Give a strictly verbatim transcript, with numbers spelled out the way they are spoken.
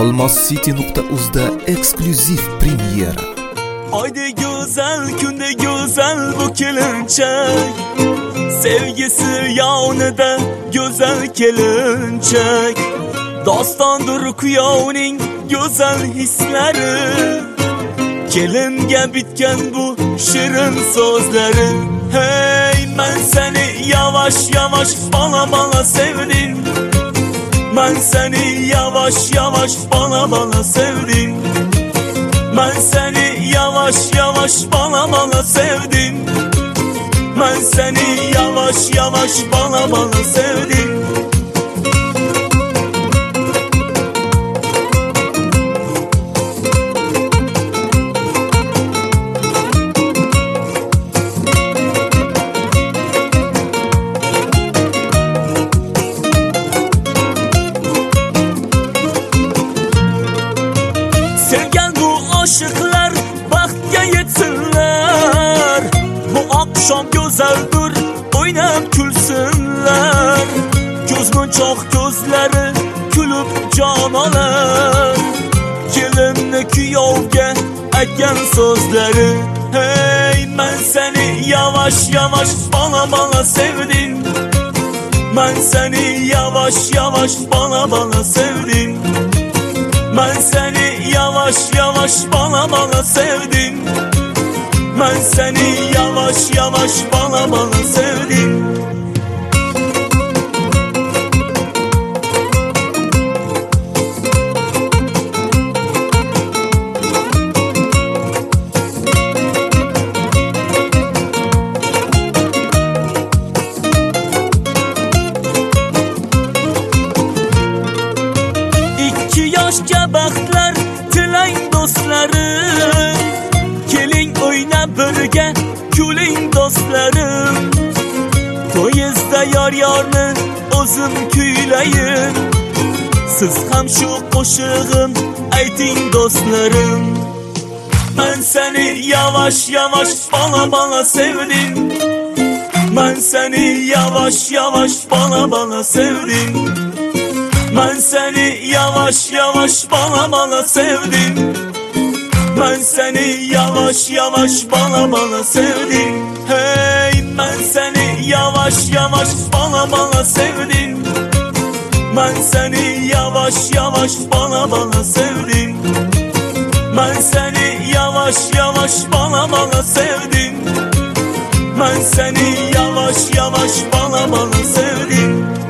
olmoscity nokta uz'da eksklyuziv premyera. Ayda güzel, günde güzel bu kelinçek, sevgisi yanında güzel kelinçek. Dastandır kuyavning güzel hisleri, kelinge bitken bu şirin sözleri. Hey, ben seni yavaş yavaş bana bana sevdim. Ben seni yavaş yavaş bana bana sevdim. Ben seni yavaş yavaş bana bana sevdim. Ben seni yavaş yavaş bana bana sevdim. Sevgen bu aşıklar bahtga yetsinler. Bu akşam güzeldir, oynab kulsinlar. Gözümün çok gözleri kulüp can alar. Kelinni kuyovga aytgan sözleri. Hey, ben seni yavaş yavaş bana bana sevdim. Ben seni yavaş yavaş bana bana sevdim. Ben seni yavaş yavaş bana bana sevdim. Ben seni yavaş yavaş bana bana sevdim. İki yaşga baxtlar tilang do'stlarim. Keling o'ynab birga kuling do'stlarim. Poyezdda yor yorni o'zim kuylayin. Siz ham shu qo'shig'im ayting do'stlarim. Ben seni yavaş yavaş bana bana sevdim. Ben seni yavaş yavaş bana bana sevdim. Ben seni yavaş yavaş bana bana sevdim. Ben seni yavaş yavaş bana bana sevdim. Hey, ben seni yavaş yavaş bana bana sevdim. Ben seni yavaş yavaş bana bana sevdim. Ben seni yavaş yavaş bana bana sevdim. Ben seni yavaş yavaş bana bana sevdim.